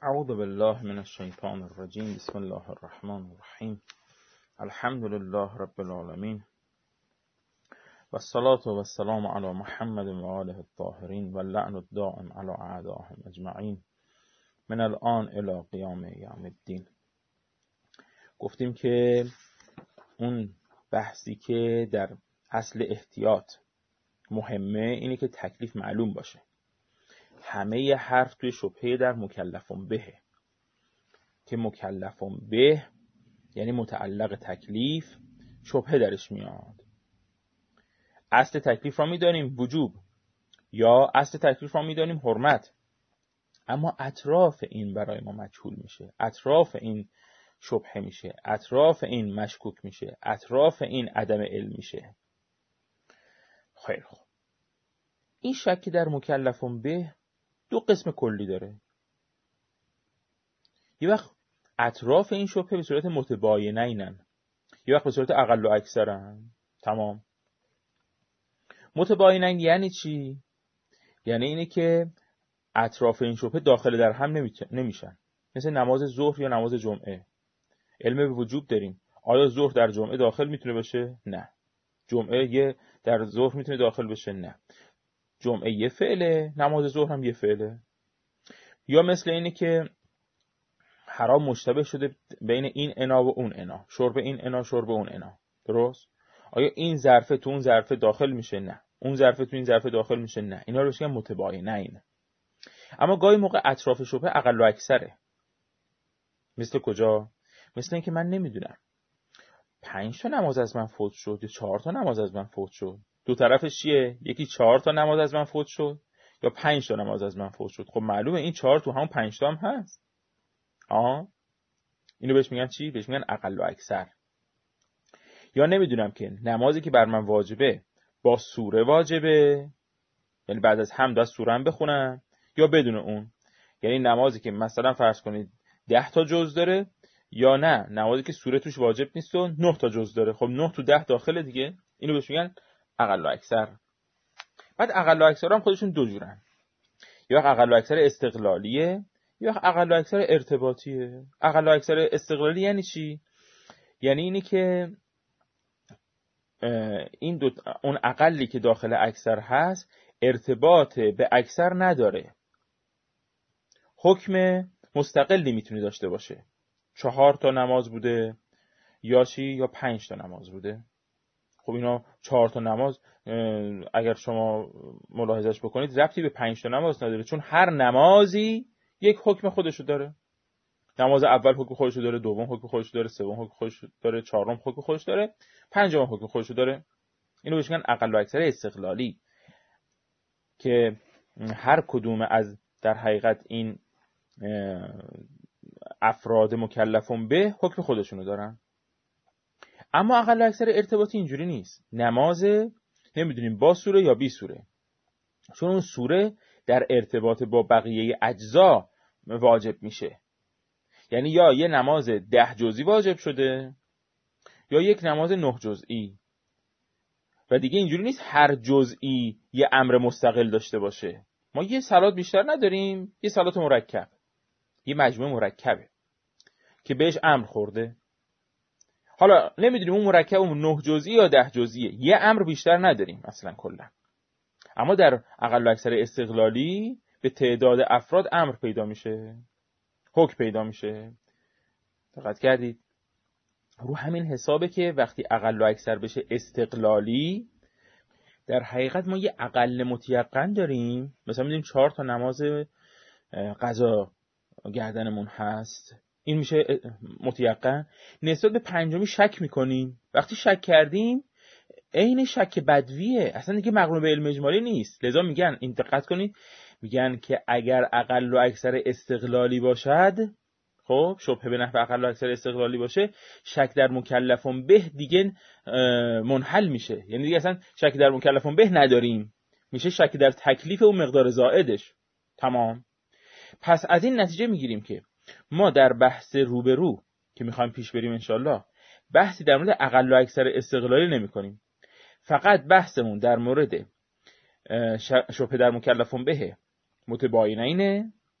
اعوذ بالله من الشیطان الرجیم. بسم الله الرحمن الرحیم. الحمد لله رب العالمین و الصلاة و السلام علی محمد و آله الطاهرین و اللعن الدائم علی اعدائهم اجمعین من الان الی قیام یوم الدین. گفتیم که اون بحثی که در اصل احتیاط مهمه اینه که تکلیف معلوم باشه. همه ی حرف توی شبهه در مکلفون به، که مکلفون به یعنی متعلق تکلیف، شبهه درش میاد. اصل تکلیف را میدانیم وجوب یا اصل تکلیف را میدانیم حرمت، اما اطراف این برای ما مجهول میشه، اطراف این شبهه میشه، اطراف این مشکوک میشه، اطراف این عدم علم میشه. خیلی خوب، این شکی در مکلفون به دو قسم کلی داره. یه وقت اطراف این شبهه به صورت متباینینن، یه وقت به صورت اقل و اکثرن. تمام. متباینین یعنی چی؟ یعنی اینه که اطراف این شبهه داخل در هم نمیشن. مثل نماز ظهر یا نماز جمعه، علم به وجوب داریم. آیا ظهر در جمعه داخل میتونه بشه؟ نه. جمعه یه در ظهر میتونه داخل بشه؟ نه. جمعه یه فعله، نماز ظهر هم یه فعله. یا مثل اینه که حرام مشتبه شده بین این انا و اون انا، شرب این انا شرب اون انا. درست؟ آیا این ظرفه تو اون ظرفه داخل میشه؟ نه. اون ظرفه تو این ظرفه داخل میشه؟ نه. اینا رو میگن متباینین. اما گاهی موقع اطراف شبهه اقل و اکثره. مثل کجا؟ مثل اینکه من نمیدونم 5 تا نماز از من فوت شد یا 4 تا نماز از من فوت شد. دو طرفش چیه؟ یکی 4 تا نماز از من فوت شد یا 5 تا نماز از من فوت شد. خب معلومه این 4 تو همون 5 تا هم هست. اینو بهش میگن چی؟ بهش میگن اقل و اکثر. یا نمیدونم که نمازی که بر من واجبه با سوره واجبه، یعنی بعد از حمد از سوره هم بخونم، یا بدون اون. یعنی نمازی که مثلا فرض کنید 10 تا جز داره، یا نه نمازی که سوره توش واجب نیست و 9 تا جز داره. خب 9 تو 10 داخله دیگه. اینو بهش میگن اقل و اکثر. بعد اقل و اکثر هم خودشون دو جورن. یا اقل و اکثر استقلالیه یا اقل و اکثر ارتباطیه. اقل و اکثر استقلالی یعنی چی؟ یعنی اینی که این اون اقلی که داخل اکثر هست ارتباط به اکثر نداره، حکم مستقلی میتونه داشته باشه. 4 تا نماز بوده یا چی، یا 5 تا نماز بوده. خب اینا 4 تا نماز اگر شما ملاحظش بکنید ربطی به 5 تا نماز نداره، چون هر نمازی یک حکم خودشو داره. نماز اول حکم خودشو داره، دوم حکم خودشو داره، سوم حکم خودشو داره، چهارم حکم خودشو داره، پنجم حکم خودشو داره. اینو بهش میگن اقل و اکثر استقلالی، که هر کدوم از در حقیقت این افراد مکلفون به حکم خودشونو دارن. اما اقل و اکثر ارتباطی اینجوری نیست. نماز نمیدونیم با سوره یا بی سوره، چون اون سوره در ارتباط با بقیه اجزا واجب میشه. یعنی یا یه نماز 10 جزئی واجب شده یا یک نماز 9 جزئی. و دیگه اینجوری نیست هر جزئی یه امر مستقل داشته باشه. ما یه صلات بیشتر نداریم، یه صلات مرکب، یه مجموعه مرکبه که بهش امر خورده. حالا نمیدونیم اون مرکب اون 9 جزئی یا 10 جزئیه، یه امر بیشتر نداریم اصلا کلا. اما در اقل و اکثر استقلالی به تعداد افراد امر پیدا میشه، حکم پیدا میشه. دقت کردید؟ رو همین حسابه که وقتی اقل و اکثر بشه استقلالی، در حقیقت ما یه اقل متیقن داریم. مثلا میدونیم 4 تا نماز قضا گردنمون هست، این میشه متیقن. نسبت به پنجمی شک میکنیم. وقتی شک کردیم عین شک بدویه، اصلا دیگه مقرون به علم اجمالی نیست. لذا میگن، این دقت کنید، میگن که اگر اقل و اکثر استقلالی باشد، خب شبهه به نحو اقل و اکثر استقلالی باشه، شک در مکلفون به دیگه منحل میشه. یعنی دیگه اصلا شک در مکلفون به نداریم، میشه شک در تکلیف اون مقدار زائدش. تمام. پس از این نتیجه میگیریم که ما در بحث روبرو که میخوایم پیش بریم انشالله بحثی در مورد اقل و اکثر استقلالی نمی کنیم. فقط بحثمون در مورد شبهه در مکلفون به متباینینه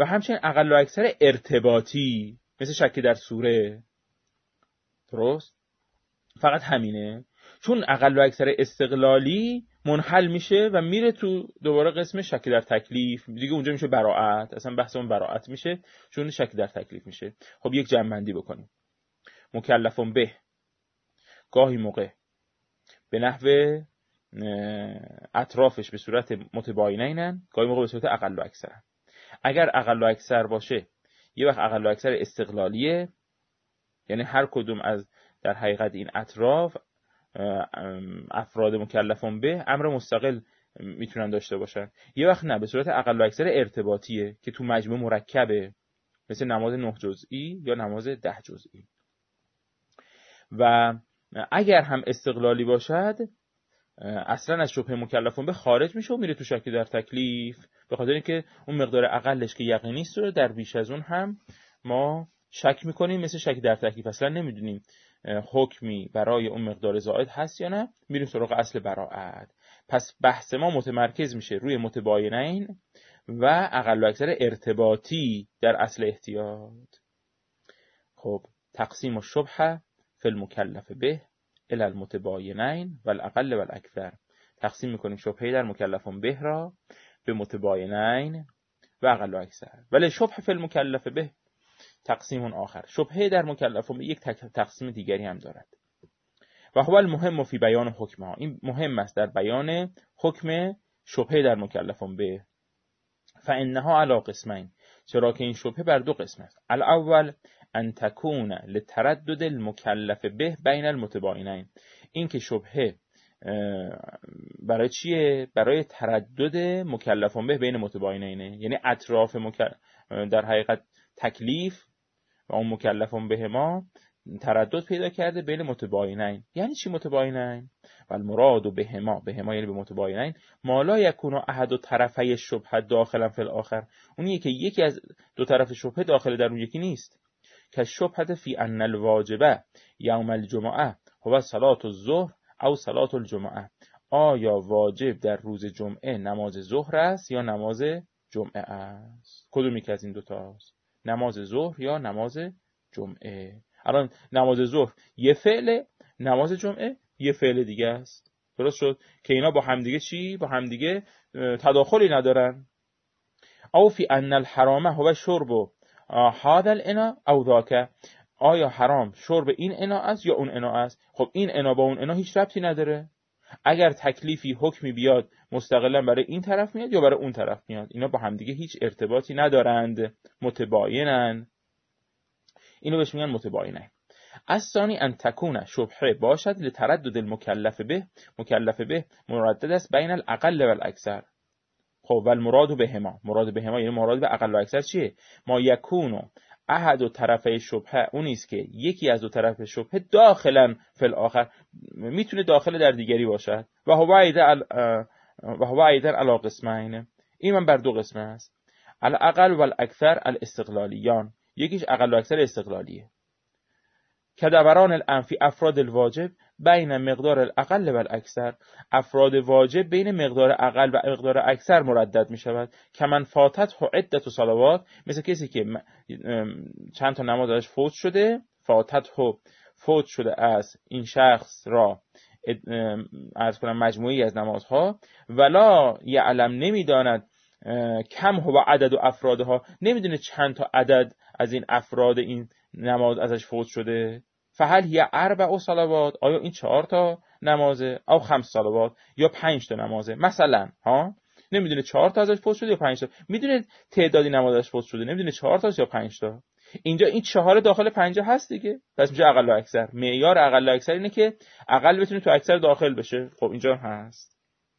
و همچنین اقل و اکثر ارتباطی مثل شک در سوره. درست؟ فقط همینه. چون اقل و اکثر استقلالی منحل میشه و میره تو دوباره قسم شک در تکلیف دیگه، اونجا میشه براءت، اصلا بحث اون براءت میشه چون شک در تکلیف میشه. خب یک جمع‌بندی بکنیم. مکلفون به گاهی موقع به نحو اطرافش به صورت متباینینن، گاهی موقع به صورت اقل و اکثرن. اگر اقل و اکثر باشه یه وقت اقل و اکثر استقلالیه، یعنی هر کدوم از در حقیقت این اطراف افراد مکلفون به امر مستقل میتونن داشته باشن. یه وقت نه، به صورت اقل و اکثر ارتباطیه که تو مجموع مرکبه، مثل نماز 9 جزئی یا نماز 10 جزئی. و اگر هم استقلالی باشد اصلا از شبهه مکلفون به خارج میشه و میره تو شک در تکلیف، به خاطر اینکه اون مقدار اقلش که یقینی است رو در بیش از اون هم ما شک میکنیم، مثل شک در تکلیف اصلا نمیدونیم حکمی برای اون مقدار زائد هست یا نه، میریم سراغ اصل براءت. پس بحث ما متمرکز میشه روی متباینین و اقل و اکثر ارتباطی در اصل احتیاط. خب تقسیم الشبهه فی المکلف به الی المتباینین و الاقل و الاکثر. تقسیم میکنیم شبهه در مکلفون به را به متباینین و اقل و اکثر. ولی شبهه فی المکلف به تقسیم آخر. شبهه در مکلفون به یک تقسیم دیگری هم دارد. و هو المهم فی بیان حکمها. این مهم است در بیان حکم شبهه در مکلفون به. فانها علی قسمین. چرا که این شبهه بر دو قسم است. الاول ان تکون لتردد المکلف به بین المتباینین. این که شبهه برای چیه؟ برای تردد مکلفون به بین متباینینه، یعنی اطراف در حقیقت تکلیف و اون مکلفون به ما تردد پیدا کرده بین متباینین. یعنی چی متباینین؟ و المراد بهما یعنی به متباینین ما لا یکون احد طرفی الشبهه داخلا فی الاخر. اونیه که یکی از دو طرف شبهه داخل در اون یکی نیست. که شبهه فی ان الواجبه یوم الجمعه هو صلاة الظهر او صلاة الجمعه. آیا واجب در روز جمعه نماز ظهر است یا نماز جمعه است؟ کدومی که از این دو تاست؟ نماز ظهر یا نماز جمعه؟ الان نماز ظهر یه فعله، نماز جمعه یه فعل دیگه است. درست شد که اینا با همدیگه چی؟ با همدیگه تداخلی ندارن. او فی ان الحرام هو شرب هذا الاناء او ذاک. آیا حرام شرب این اناء است یا اون اناء است؟ خب این اناء با اون اناء هیچ ربطی نداره. اگر تکلیفی حکمی بیاد مستقلا برای این طرف میاد یا برای اون طرف میاد، اینا با همدیگه هیچ ارتباطی ندارند، متباینن. اینو بهش میگن متباینه. از ثانی ان تکون شبهه باشد لتردد المکلف به. مکلف به مردد است بین الاقل و الاکثر. خب و المراد بهما، مراد بهما یعنی مراد به اقل و اکثر چیه؟ ما یکونو احد طرفه شبهه، اون است که یکی از دو طرف شبهه داخلا فی الاخر میتونه داخل در دیگری باشد. و هو ایضا علی قسمین. این من بر دو قسمه است. الاقل و الاکثر الاستقلالیان. یکیش اقل و اکثر استقلالیه. که دوران الانفی افراد الواجب بین مقدار الاقل و الاکثر. افراد واجب بین مقدار اقل و مقدار اکثر مردد می شود. که من فاتت عدت و صلوات، مثل کسی که چند تا نماز ازش فوت شده، فوت شده از این شخص را عرض کنم مجموعی از نمازها، ولا یعلم نمیداند کم هو عدد و افرادها، نمیدونه چند تا عدد از این افراد این نماز ازش فوت شده. فهل هی 4 صلوات، آیا این 4 تا نمازه؟ او 5 صلوات یا 5 تا نمازه مثلا. نمیدونه 4 تا ازش فوت شده یا 5 تا. میدونه تعدادی نماز ازش فوت شده، نمیدونه 4 تا یا 5 تا. اینجا این 4 داخل 5 هست دیگه، پس میشه اقل و اکثر. معیار اقل و اکثر اینه که اقل بتونه تو اکثر داخل بشه. خب اینجا هست.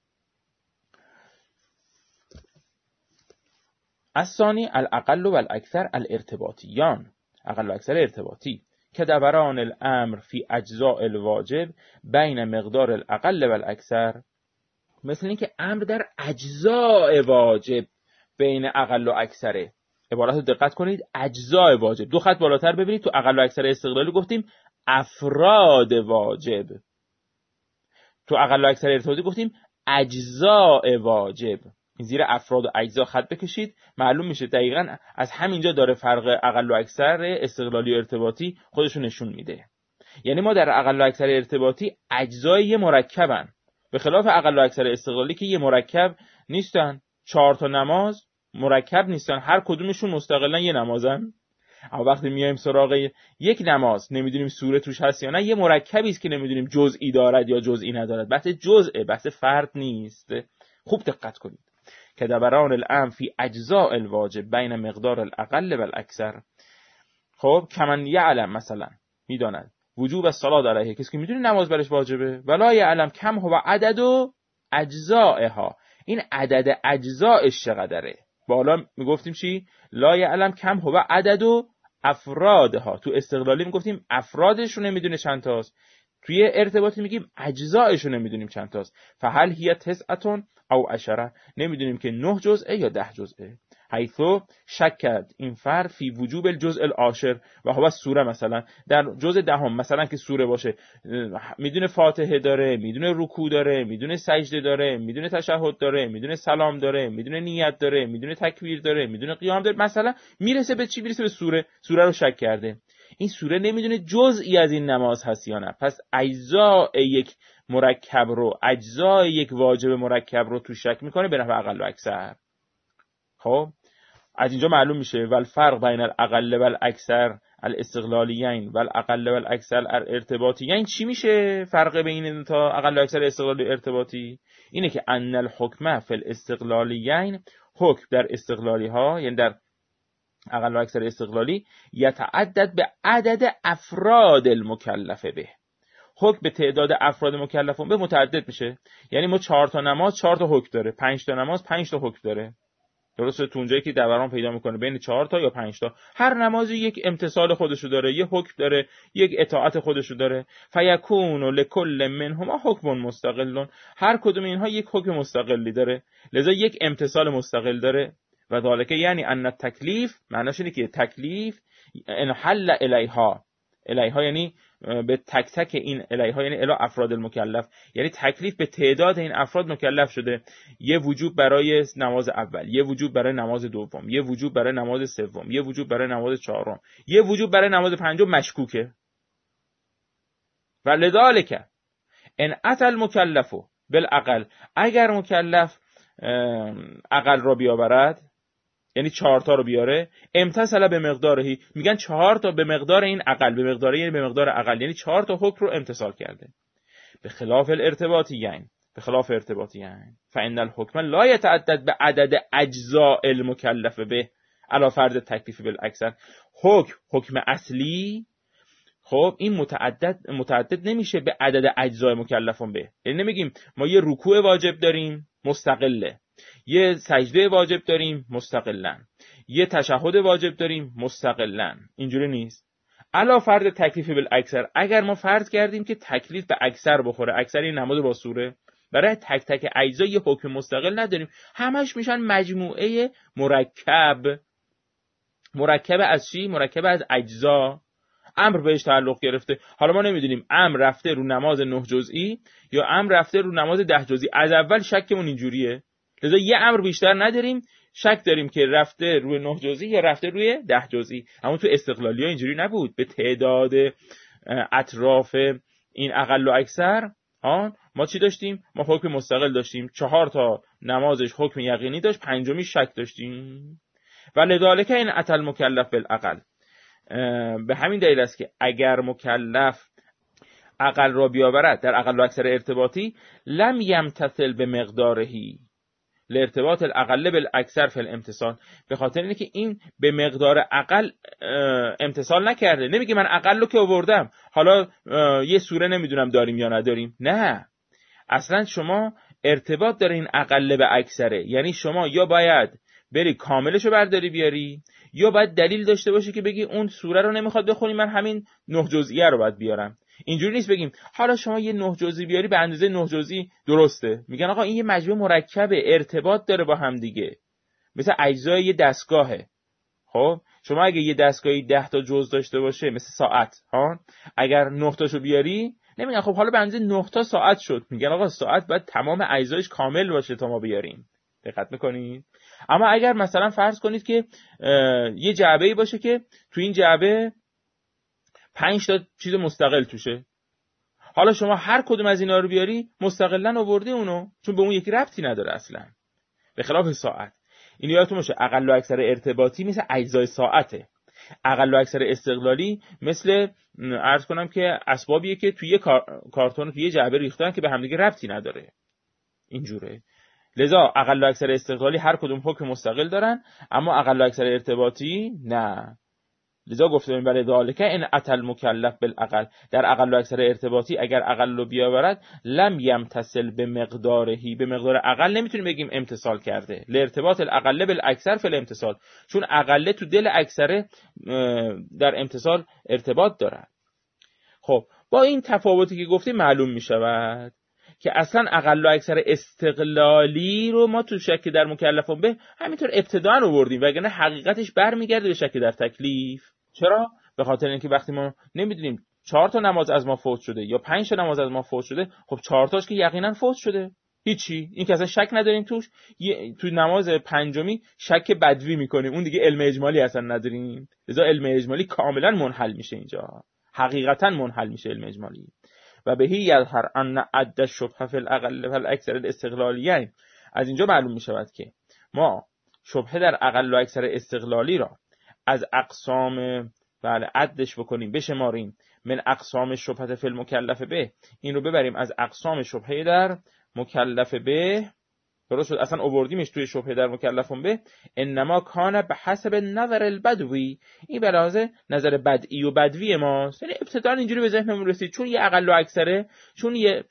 الثانی الاقل و الاکثر الارتباطیان. اقل و اکثر ارتباطی که دوران الامر فی اجزاء الواجب بین مقدار الاقل و الاکثر. مثل این که امر در اجزاء واجب بین اقل و اکثره. عبارت رو دقت کنید، اجزاء واجب. 2 خط بالاتر ببینید، تو اقل و اکثر استقلالی گفتیم افراد واجب، تو اقل و اکثر ارتباطی گفتیم اجزاء واجب. زیر افراد و اجزا خط بکشید، معلوم میشه دقیقاً از همینجا داره فرق اقل و اکثر استقلالی و ارتباطی خودشو نشون میده. یعنی ما در اقل و اکثر ارتباطی اجزای یه مرکبن، به خلاف اقل و اکثر استقلالی که یه مرکب نیستن. 4 تا نماز مرکب نیستن، هر کدومشون مستقلاً یه نمازن. اما وقتی میایم سراغ یک نماز نمیدونیم سوره توش هست یا نه، یه مرکبی است که نمیدونیم جزئی دارد یا جزئی ندارد. بحث جزء، بحث فرد نیست. خوب دقت کنید که دوران الامر فی اجزاء الواجب بین مقدار الاقل و الاکثر. خب کمن یعلم، مثلا میداند وجوب الصلاه علیه، کسی که میدونه نماز برش واجبه، ولا یعلم کم هو عدد و اجزائها، این عدد اجزایش چقدره. بالا میگفتیم چی؟ لا یعلم کم هو عدد و افرادها. تو استقلالی میگفتیم افرادش رو نمیدونه چند تاست، توی ارتباطی میگیم اجزایش رو نمیدونیم چند تاست. فهل هی تسعتون او عشره، نمیدونیم که 9 جزءه یا 10 جزءه. حیثو شک کرد این فرد فی وجوب الجزء العاشر و هو سوره، مثلا در جزء دهم مثلا که سوره باشه، میدونه فاتحه داره، میدونه رکوع داره، میدونه سجده داره، میدونه تشهد داره، میدونه سلام داره، میدونه نیت داره، میدونه تکبیر داره، میدونه قیام داره، مثلا میرسه به چی؟ میرسه به سوره. سوره رو شک کرده، این سوره نمیدونه جزئی از این نماز هست یا نه. پس اجزای یک مرکب رو، اجزای یک واجب مرکب رو تو شک میکنه به نحو اقل و اکثر. خب از اینجا معلوم میشه والفرق بین الاقل و الاکثر الاستقلالیین و الاقل و الاکثر الارتباطیین. چی میشه فرق بین این تا اقل و اکثر استقلالی ارتباطی؟ اینه که ان الحکم فی الاستقلالیین، حکم در استقلالی ها یعنی در اقل و اکثر استقلالی، یتعدد به عدد افراد المکلف به، حکم به تعداد افراد مکلفون به متعدد میشه. یعنی ما 4 تا نماز 4 تا حکم داره، 5 تا نماز 5 تا حکم داره. درسته؟ تو اونجایی که دوران پیدا میکنه بین 4 تا یا 5 تا، هر نمازی یک امتثال خودشو داره، یک حکم داره، یک اطاعت خودشو داره. فیکون لکل منهما حکم مستقل، هر کدوم اینها یک حکم مستقلی داره، لذا یک امتثال مستقل داره. و ذالک یعنی ان التکلیف، معناش اینه که تکلیف انحل الیها یعنی به تک تک این الیها یعنی الی افراد المکلف، یعنی تکلیف به تعداد این افراد مکلف شده. یه وجوب برای نماز اول، یه وجوب برای نماز دوم، یه وجوب برای نماز سوم، یه وجوب برای نماز چهارم، یه وجوب برای نماز پنجم مشکوکه. و لذالک ان اتى المکلف بالاقل، اگر مکلف اقل را بیاورد یعنی 4 تا رو بیاره، امتثل به مقدارهی، میگن 4 تا به مقدار این اقل، به مقدار یعنی به مقدار اقل، یعنی 4 تا حکم رو امتثال کرده. به خلاف الارتباطیین، به خلاف ارتباطیین فإن الحکم لا یتعدد به عدد اجزاء المکلف به علی فرض تکلیف بالاکثر. حکم اصلی، خب این متعدد نمیشه به عدد اجزای مکلفون به. یعنی نمیگیم ما یه رکوع واجب داریم مستقله، یه سجده واجب داریم مستقلا، یه تشهد واجب داریم مستقلا. اینجوری نیست. علا فرض تکلیف بالاکثر، اگر ما فرض کردیم که تکلیف به اکثر بخوره، اکثر این نماز با سوره، برای تک تک اجزا یه حکم مستقل نداریم، همش میشن مجموعه مرکب از چی؟ مرکب از اجزا. امر بهش تعلق گرفته، حالا ما نمیدونیم امر رفته رو نماز 9 جزئی یا امر رفته رو نماز 10 جزئی. از اول شکمون اینجوریه، لذا یه امر بیشتر نداریم، شک داریم که رفته روی 9 جزئی یا رفته روی 10 جزئی. اما تو استقلالی ها اینجوری نبود. به تعداد اطراف این اقل و اکثر ما چی داشتیم؟ ما حکم مستقل داشتیم، 4 تا نمازش حکم یقینی داشت، پنجمی شک داشتیم. ولذالک این اتى المکلف بالاقل، به همین دلیل است که اگر مکلف اقل را بیاورد در اقل و اکثر ارتباطی، لم یمتثل به مقدارهی لارتباط الاقل بالاکثر فی الامتثال، به خاطر اینه که این به مقدار اقل امتثال نکرده. نمیگه من اقل رو که آوردم حالا یه سوره نمیدونم داریم یا نداریم، نه، اصلا شما ارتباط داره این اقل به اکثره. یعنی شما یا باید بری کاملشو برداری بیاری، یا باید دلیل داشته باشه که بگی اون سوره رو نمیخواد بخونی، من همین 9 جزئیه رو باید بیارم. اینجوری نیست بگیم حالا شما یه 9 جزئی بیاری به اندازه 9 جزئی درسته. میگن آقا این یه مجموعه مرکبه، ارتباط داره با هم دیگه، مثل اجزای یه دستگاهه. خب شما اگه یه دستگاهی 10 تا جزء داشته باشه مثل ساعت اگر 9 تاشو بیاری، نمیگن خب حالا به اندازه 9 تا ساعت شد، میگن آقا ساعت باید تمام اجزایش کامل باشه تا ما بیاریم. دقت میکنید؟ اما اگر مثلا فرض کنید که یه جعبه‌ای باشه که تو این جعبه 5 تا چیز مستقل توشه، حالا شما هر کدوم از اینا رو بیاری مستقلاً آوردی اونو، چون به اون یکی ربطی نداره اصلا. به خلاف ساعت، این یادتون باشه اقل و اکثر ارتباطی مثل اجزای ساعته، اقل و اکثر استقلالی مثل عرض کنم که اسبابیه که توی کارتون توی جعبه ریختن که به همدیگه ربطی نداره، اینجوره. لذا اقل و اکثر استقلالی هر کدوم حکم مستقل دارن، اما اقل و اکثر ارتباطی نه. لذا گفتم برای ذالکه ان اتى المکلف بالاقل، در اقل و اکثر ارتباطی اگر اقل رو بیاورد لم یمتثل به مقدارهی، به مقدار اقل نمیتونیم بگیم امتثال کرده، لارتباط الاقل بالاکثر فی الامتثال، چون اقل تو دل اکثر در امتثال ارتباط داره. خب با این تفاوتی که گفتیم معلوم میشود که اصلا اقل و اکثر استقلالی رو ما تو شک در مکلفون به همینطور ابتداً آوردیم، وگرنه حقیقتش برمیگرده به شک در تکلیف. چرا؟ به خاطر اینکه وقتی ما نمیدونیم 4 تا نماز از ما فوت شده یا 5 تا نماز از ما فوت شده، خب 4 تاش که یقینا فوت شده، هیچی، این که اصلا شک نداریم توش. تو نماز پنجمی شک بدوی میکنیم، اون دیگه علم اجمالی اصلا نداریم، لذا علم اجمالی کاملا منحل میشه، اینجا حقیقتا منحل میشه علم اجمالی. و بهی یظهر ان عد الشبهه فی الاقل و الاکثر الاستقلالیین، از اینجا معلوم میشود که ما شبهه در اقل و اکثر استقلالی را از اقسام عدش بکنیم، بشماریم، من اقسام شبهه فی المکلف به، این رو ببریم از اقسام شبهه در مکلف به، درست شد، اصلا آوردیمش توی شبهه در مکلفون به، انما کان به حسب نظر البدوی، این به لحاظ نظر بدئی و بدوی ماست، یعنی ابتداً اینجوری به ذهنمون رسید چون یه اقل و اکثره، چون یه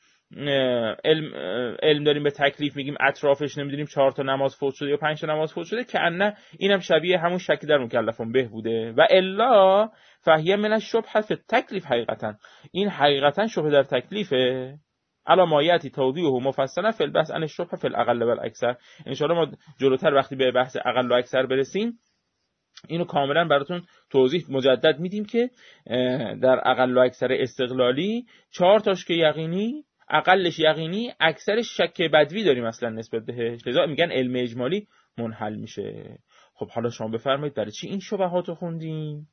علم داریم به تکلیف میگیم اطرافش نمیدونیم 4 تا نماز فوت شده یا 5 تا نماز فوت شده، که انه اینم شبیه همون شکی در مکلفون به بوده. و الا فهیه من الشبهه فی التکلیف، حقیقتا این حقیقتا شبهه در تکلیفه، علاماتی توضیحه مفصلا فی البحث عن الشبهه فی الاقل و الاکثر. ان شاء الله ما جلوتر وقتی به بحث اقل و اکثر برسیم اینو کاملا براتون توضیح مجدد میدیم که در اقل و اکثر استقلالی 4 تاش که یقینی، اقلش یقینی، اکثرش شک بدوی داریم اصلا نسبت بهش، لذا میگن علم اجمالی منحل میشه. خب حالا شما بفرمایید برای چی این شبهاتو خوندیم؟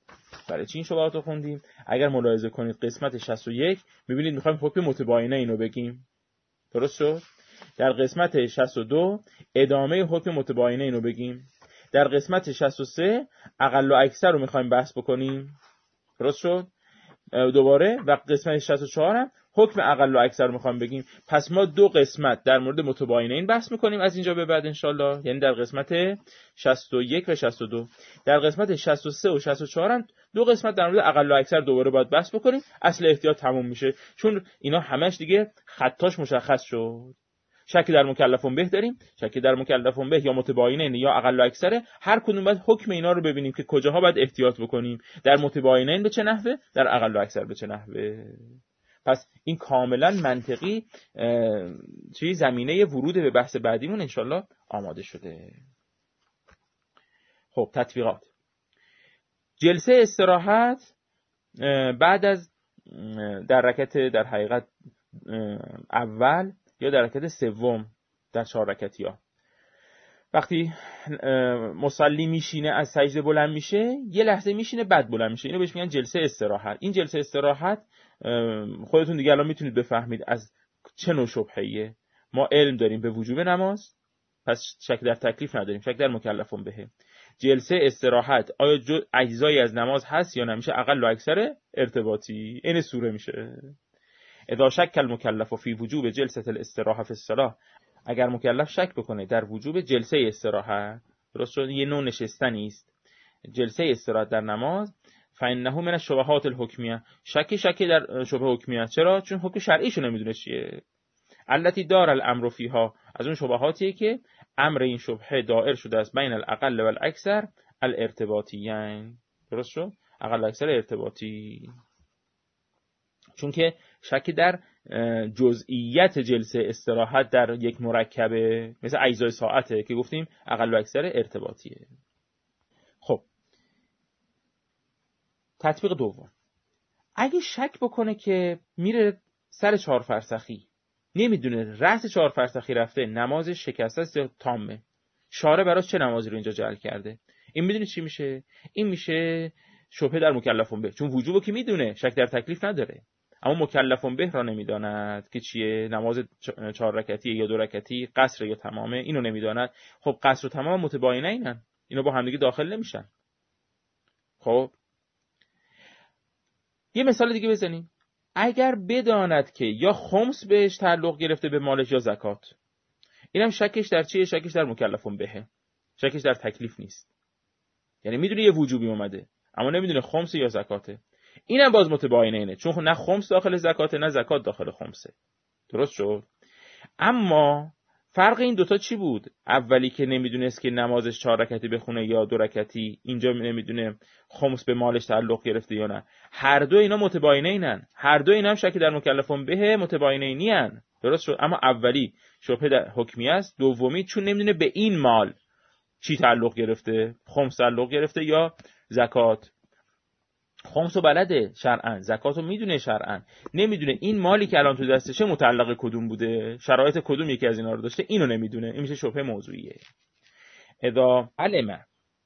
اگر ملاحظه کنید قسمت 61 میبینید میخوایم حکم متباینه اینو بگیم، درست شد؟ در قسمت 62 ادامه حکم متباینه اینو بگیم، در قسمت 63 اقل و اکثر رو میخوایم بحث بکنیم، درست شد؟ دوباره و قسمت 64 هم حکم اقل و اکثر رو میخوایم بگیم. پس ما 2 قسمت در مورد متباینه این بحث میکنیم از اینجا به بعد انشالله، یعنی در قسمت 61 و 62. در قسمت 63 و 64 هم 2 قسمت در مورد اقل و اکثر دوباره باید بحث بکنیم، اصل احتیاط تموم میشه، چون اینا همش دیگه خطاش مشخص شد. شکی در مکلفون به داریم، شکی در مکلفون به یا متباینه یا اقل و اکثره، هر کدوم باید حکم اینا رو ببینیم که کجاها باید احتیاط بکنیم، در متباینه به چه نحوه، در اقل و اکثر به چه نحوه. پس این کاملا منطقی زمینه ورود به بحث بعدیمون انشالله آماده شده. خب تطبیقات. جلسه استراحت بعد از در حقیقت اول یا در رکعت سوم در 4 رکعتی‌ها، وقتی مصلی میشینه از سجده بلند میشه، یه لحظه میشینه بعد بلند میشه، اینو بهش میگن جلسه استراحت. این جلسه استراحت خودتون دیگه الان میتونید بفهمید از چه نوع شبهه‌ایه. ما علم داریم به وجوب نماز، پس شک در تکلیف نداریم، شک در مکلفون بهه. جلسه استراحت آیا اجزایی از نماز هست یا نمیشه، اقل و اکثر ارتباطی، این سوره میشه. اذا شک المکلف فی وجوب جلسه الاستراحه فی الصلاه، اگر مکلف شک بکنه در وجوب جلسه استراحت، درست شد، یه نوع نشستنی است، جلسه استراحت در نماز، فانه من الشبهات الحکمیه، شک در شبهه حکمیه. چرا؟ چون حکم شرعیشو نمیدونه چیه. التی دار الامر فیها، از اون شبهاتیه که امر این شبهه دائر شده است بین الاقل و الاکثر الارتباطیین، درست شد، اقل و اکثر ارتباطی، چون که شک در جزئیت جلسه استراحت در یک مرکبه مثل اجزای ساعته که گفتیم اقل و اکثر ارتباطیه. خب تطبیق دوم، اگه شک بکنه که میره سر 4 فرسخی، نمیدونه رأس 4 فرسخی رفته، نمازش شکسته است یا تامه، شارع براش چه نمازی رو اینجا جعل کرده؟ این میدونی چی میشه؟ این میشه شبهه در مکلفون به، چون وجوبو که میدونه، شک در تکلیف نداره، اما مکلفون به را نمیداند که چیه، نماز 4 رکعتی یا 2 رکعتی، قصر یا تمامه، اینو نمیداند. خب قصر و تمام متباینه اینن، اینا با همدیگه داخل نمیشن. خب یه مثال دیگه بزنیم. اگر بداند که یا خمس بهش تعلق گرفته به مالش یا زکات، اینم شکش در چیه؟ شکش در مکلفون بهه، شکش در تکلیف نیست. یعنی میدونه یه وجوبی اومده اما نمیدونه خمس یا زکاته، اینم باز متباینه اینه، چون نه خمس داخل زکاته نه زکات داخل خمسه. درست شد؟ اما فرق این دوتا چی بود؟ اولی که نمیدونست که نمازش 4 رکعتی بخونه یا 2 رکعتی، اینجا نمیدونه خمس به مالش تعلق گرفته یا نه. هر دو اینا متباینه اینن، هر دو اینا هم شکی در مکلفون به متباینه اینین. درست شد؟ اما اولی شبهه در حکمی است، دومی چون نمیدونه به این مال چی تعلق گرفته، خمس تعلق گرفته یا زکات. خمسو بلده شرعاً، زکاتو میدونه شرعاً، نمیدونه این مالی که الان تو دستشه متعلق کدوم بوده، شرایط کدوم یکی از اینا رو داشته، اینو نمیدونه. این میشه شبهه موضوعیه. اذا علم،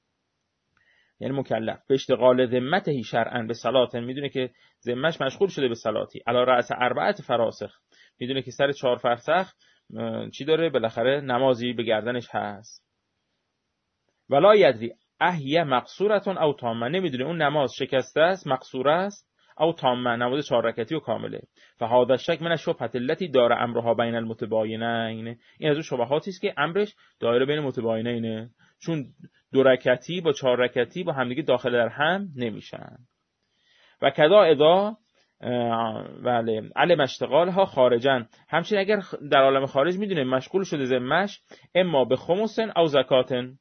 یعنی مکلف به اشتغال ذمته شرعاً به صلات، میدونه که ذمش مشغول شده به صلاتی، علی رأس 4 فراسخ، میدونه که سر 4 فرسخ چی داره، بالاخره نمازی به گردنش هست. ولا یدری اهیه مقصورتون او تامه، نمیدونه اون نماز شکسته است، مقصوره است، او تامه، نماز 4 رکعتی و کامله. فهذا الشک من الشبهه التي دار امرها بین المتباینین، این از اون شبهاتی است که امرش دایره بین متباینینه، چون 2 رکعتی با 4 رکعتی با همدیگه داخل در هم نمیشن. و کذا اذا بله علم اشتغالها خارجن، همچنین اگر در عالم خارج میدونه مشغول شده ذمش اما به خمسن او زکاتن،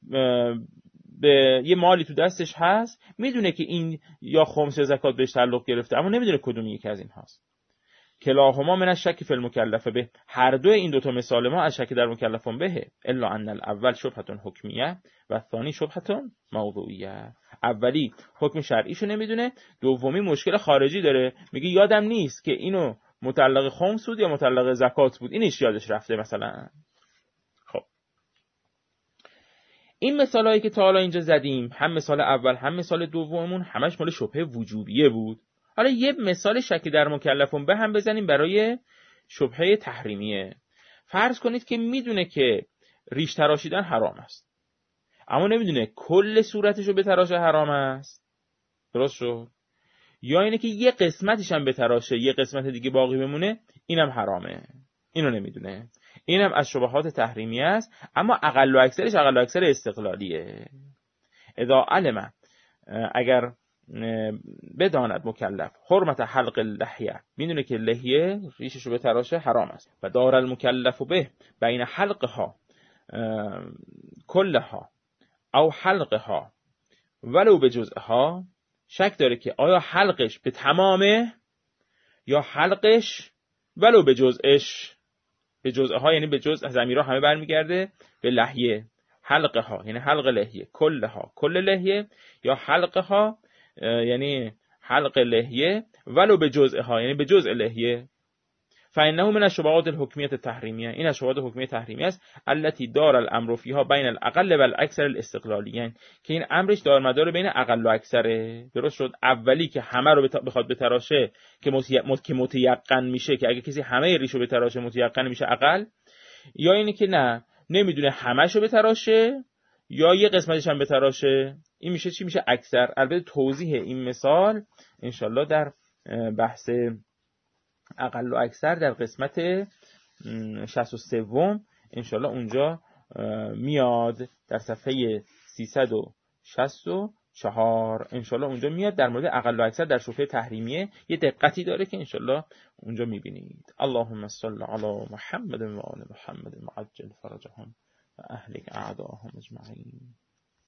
به یه مالی تو دستش هست، میدونه که این یا خمس یا زکات بهش تعلق گرفته اما نمیدونه کدوم یکی از این هاست. کلاهما من الشک فی المکلف به، هر دو این دوتا مثال ما از شک در مکلفون به، الا ان الاول شبهه حکمیه و الثانی شبهه موضوعیه. اولی حکم شرعیشو نمیدونه، دومی مشکل خارجی داره، میگه یادم نیست که اینو متعلق خمس بود یا متعلق زکات بود، اینش یادش رفته مثلا. خب این مثالایی که تا حالا اینجا زدیم، هم مثال اول هم مثال دوممون، همش مال شبهه وجوبیه بود. حالا یه مثال شکی در مکلفون به هم بزنیم برای شبهه تحریمیه. فرض کنید که میدونه که ریش تراشیدن حرام است، اما نمیدونه کل صورتشو به تراشه حرام است. درست شد؟ یا اینه که یه قسمتش هم به تراشه، یه قسمت دیگه باقی بمونه، اینم حرامه، اینو نمیدونه. اینم از شبهات تحریمی است، اما اقل و اکثرش اقل و اکثر استقلالیه. اذا علم، اگر بداند مکلف حرمت حلق اللحیه، میدونه که لحیه ریششو به تراشه حرام است، و دار المکلف به بین حلقها کلها او حلقها ولو به جزءها، شک داره که آیا حلقش به تمامه یا حلقش ولو به جزءش. به جزءها یعنی به جزء ضمیرها همه برمیگرده به لحیه، حلقها یعنی حلق لحیه، کلها کل لحیه، یا حلقها یعنی حلق لحیه ولو به جزءها یعنی به جزء لحیه. فإنه من الشبهات الحکمیه التحریمیه، این از شبهات حکمیه تحریمیه است، التي دار الامر فيها بین الاقل و الاکثر الاستقلالیین، که این امرش دار مدار بین اقل و اکثره. درست شد؟ اولی که همه رو بخواد بتراشه که متیقن میشه که اگه کسی همه ریشو بتراشه متیقن میشه اقل، یا اینی که نه نمیدونه همه‌شو بتراشه یا یه قسمتش هم بتراشه، این میشه چی؟ میشه اکثر. البته توضیح این مثال انشالله در بحث اقل و اکثر در قسمت 63 انشالله اونجا میاد، در صفحه 364 انشالله اونجا میاد در مورد اقل و اکثر در شبهه تحریمیه، یه دقتی داره که انشالله اونجا میبینید. اللهم صل علی محمد و آل محمد وعجل فرجهم و اهلک اعداءهم اجمعین.